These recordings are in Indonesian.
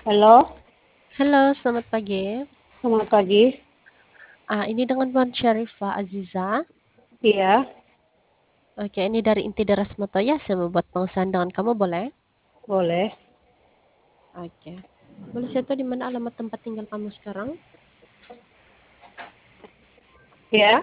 Halo, Halo, selamat pagi. selamat pagi. Ini dengan Puan Syarifah Aziza. Iya, Oke, ini dari Inti Deras Motoya. Saya mau buat pengusahaan dengan kamu, boleh? boleh. Oke. Boleh saya tahu di mana alamat tempat tinggal kamu sekarang? Ya,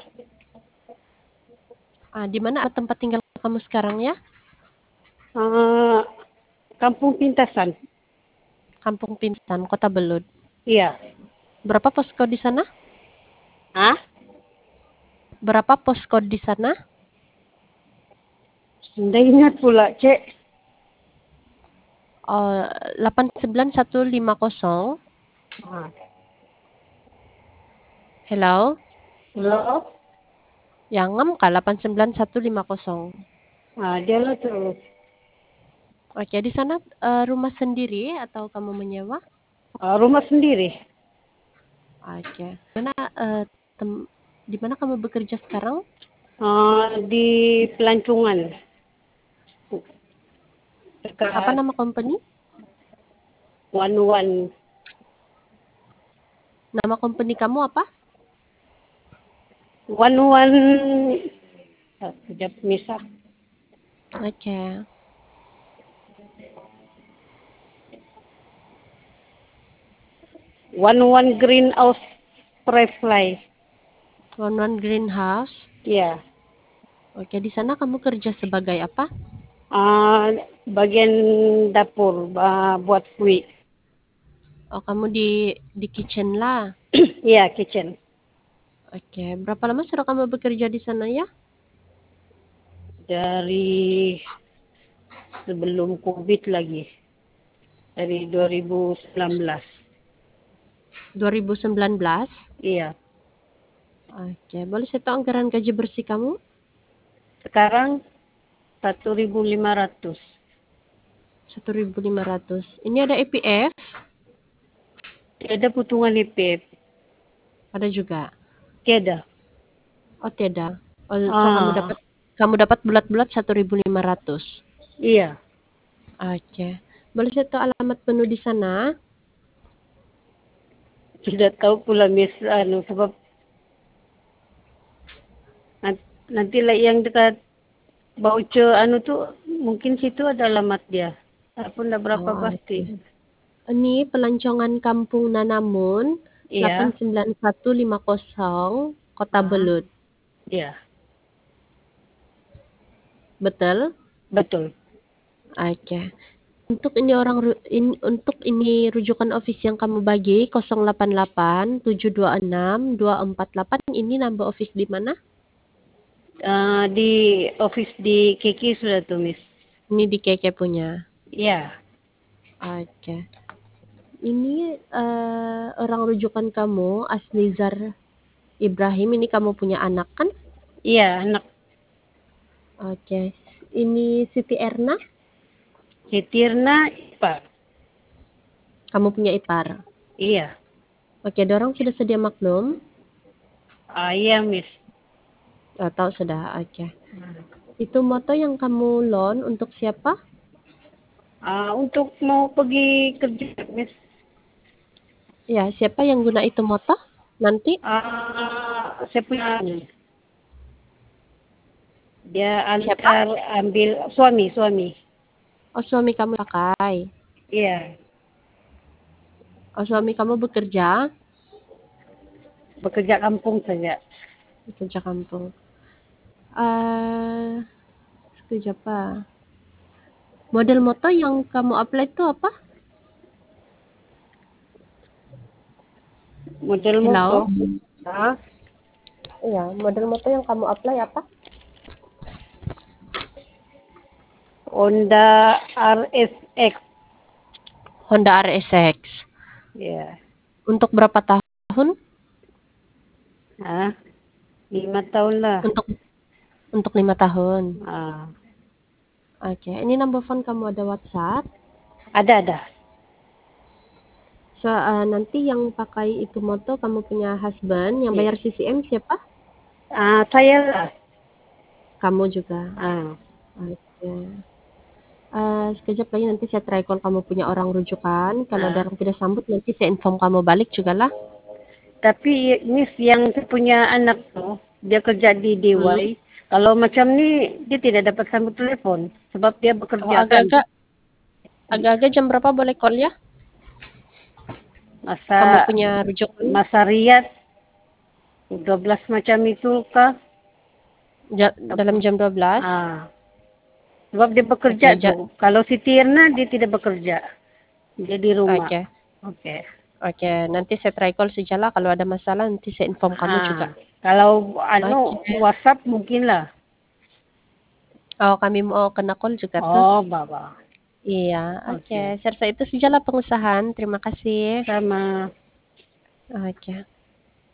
Di mana alamat tempat tinggal kamu sekarang ya? eh, Kampung Pintasan. Kampung Pintan, Kota Belud. Iya. Berapa posko di sana? Ah, Berapa posko di sana? Anda ingat pula, Cek. Oh, 89150. Ah, Hello? halo. Yang ngem kah 89150. Dia lah tuh. Oke, di sana rumah sendiri atau kamu menyewa? Rumah sendiri. Oke. Eh, tem- di mana kamu bekerja sekarang? Di Pelancongan. Apa Dekat nama company? One One. Nama company kamu apa? One One. Sekejap, misah. Oke. One One Greenhouse Fly. One One Greenhouse. Iya. Oke, di sana kamu kerja sebagai apa? Ah, Bagian dapur, buat kue. Oh, kamu di kitchen lah. Iya, kitchen. Oke, berapa lama sudah kamu bekerja di sana ya? Dari sebelum COVID lagi, dari 2019. 2019. Iya, Oke, boleh saya tahu anggaran gaji bersih kamu? sekarang 1.500. 1.500. Ini ada EPF? Tiada potongan IPF, Ada juga. tiada. Oh, tidak. Oh, so Ah, kamu dapat bulat-bulat 1.500. iya, Oke. Boleh saya tahu alamat penuh di sana? tidak tahu pula Miss, sebab nanti lah yang dekat voucher tuh mungkin situ ada alamat dia. Aku enggak berapa Oh, pasti. oke. Ini Pelancongan Kampung Nanamun Iya, 89150 Kota ah, Belud. iya, Betul? betul. Oke. Untuk ini rujukan office yang kamu bagi 0887262448, ini nambah office di mana? Di office di Kiki sudah tuh Miss. Ini di Keke punya. Iya, Oke. Ini orang rujukan kamu Asnizar Ibrahim, ini kamu punya anak kan? iya anak Oke. Ini Siti Erna, Hitirna Pak. kamu punya ipar. Iya. Oke, dorong sudah sedia maklum. Iya, Miss. Oh, tahu sudah. Oke. Itu moto yang kamu loan untuk siapa? Untuk mau pergi kerja, Miss. Ya, siapa yang guna itu moto? Nanti? Saya punya dia Siapa? antar ambil suami. Oh, suami kamu pakai. Iya, Oh, suami kamu bekerja? bekerja kampung saja. Bekerja kampung. Eh, kerja apa? Model moto yang kamu apply itu apa? Model moto. Hello? Ah, Iya, model moto yang kamu apply apa? Honda RSX. Honda RSX. Ya. Untuk berapa tahun? Ah, 5 tahun lah. Untuk untuk 5 tahun. Ah, Oke, ini number phone kamu ada WhatsApp. ada. So, nanti yang pakai itu moto kamu punya husband, yang Ya. bayar CCM siapa? Saya lah. Kamu juga. Ah, Oke. Sekejap lagi nanti saya try call kamu punya orang rujukan. Kalau ada Ah. orang tidak sambut nanti saya inform kamu balik juga lah. Tapi Miss yang punya anak tuh, dia kerja di Hmm. DY. Kalau macam ni, dia tidak dapat sambut telepon. Sebab dia Oh, bekerja kan. agak-agak jam berapa boleh call ya? Masa Kamu punya rujukan masa Riyadh 12 macam itu kah? dalam jam 12. Ah, sebab dia bekerja Oke, tuh. Kalau Siti Irna dia tidak bekerja. Dia di rumah. oke. Oke. Oke, nanti saya try call saja lah. Kalau ada masalah nanti saya inform kamu juga. Kalau Oke. WhatsApp mungkin lah. Oh, kami mau kena call juga tuh. Oh, Baba. Iya, oke. Oke. Saya rasa itu sajalah pengusahaan. Terima kasih. Sama. Oke.